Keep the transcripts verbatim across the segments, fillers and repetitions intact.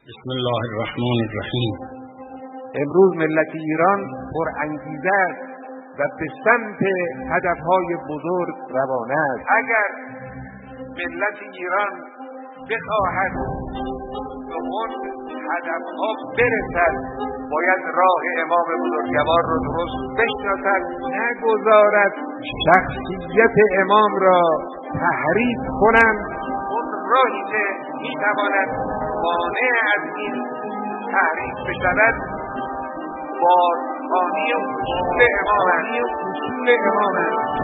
بسم الله الرحمن الرحیم. امروز ملت ایران پر انگیزه است و به سمت هدفهای بزرگ روانه است. اگر ملت ایران بخواهد به اون هدفها برسد، باید راه امام بزرگوار رو درست بشناسد، نگذارد شخصیت امام را تحریف کنند. اون راهی که میتواند مانع از این تحریف بشود بازخوانی اصول امام اصول امام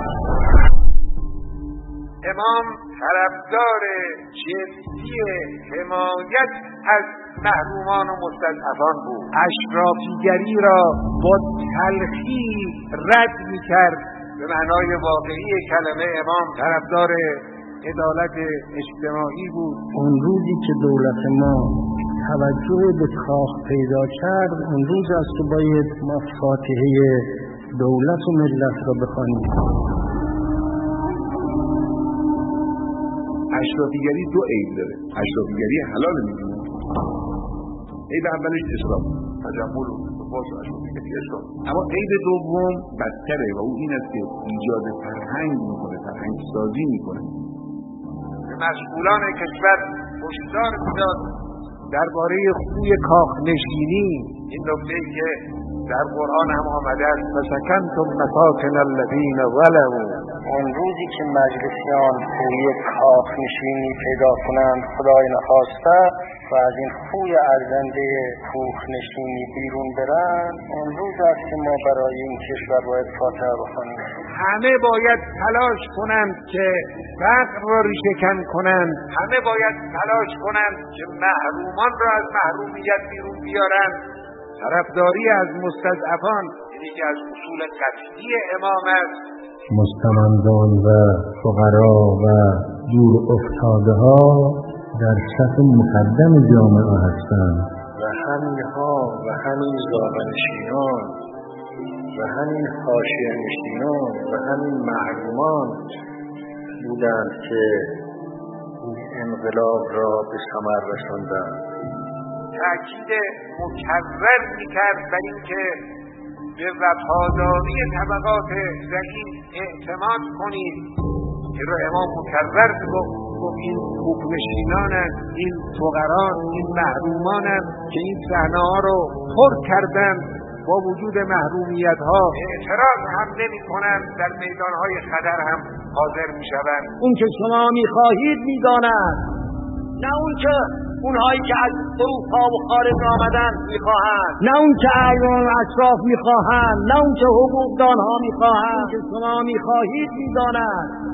امام طرفدار جدی حمایت از محرومان و مستضعفان بود. اشرافیگری را با تلخی رد می‌کرد. به معنای واقعی کلمه امام طرفدار عدالت اجتماعی بود. اون روزی که دولت ما توجه به کاخ پیدا کرد، اون روز است که باید ما فاتحه دولت و ملت را بخوانیم. اشرافیگری دو عیب داره. اشرافیگری حلال میدونه. عیب اولش اسلام، تجمل و باز اشرافیگری اسلام. اما عیب دوم بدتره و اون این است که ایجاد فرهنگ میکنه، فرهنگ سازی میکنه. مسئولان کشور هشدار میداد درباره خوی کاخنشینی. این نکته‌ای که در قرآن هم آمده است فسکنتم مساکن الذین ظلموا. اون روزی که مجلسیان خوی کاخنشینی پیدا کنند خدای نخواسته و از این خوی ارزنده کوخنشینی بیرون برند، اون روز است که ما برای این کشور باید فاتحه بخوانیم. همه باید تلاش کنند که فقر را ریشه‌کن کنند. همه باید تلاش کنند که محرومان را از محرومیت بیرون بیارند. طرفداری از مستضعفان یکی از اصول قطعی امام است. مستمندان و فقرا و دور افتاده ها در صف مقدم جامعه هستند و همینها و همین زاغنشینان و همین حاشیه نشینان و همین محرومان بودند که این انقلاب را به ثمر رساندند. تأکید مکرر می‌کرد بر اینکه به وفاداری طبقات ضعیف اعتماد کنید که رو امام مکرر می‌گفت این کوکنشینانند، این فقران، این محرومانند که این صحنه‌ها رو پر کردند. با وجود محرومیت ها اعتراض هم نمی کنند، در میدان های خطر هم حاضر می شوند. اون که شما می خواهید می دانند، نه اون که اونهایی که از اروپا و خارج آمدن می خواهند، نه اون که اعیان اشراف می خواهند، نه اون که حقوقدان ها می خواهند. که شما می خواهید می دانند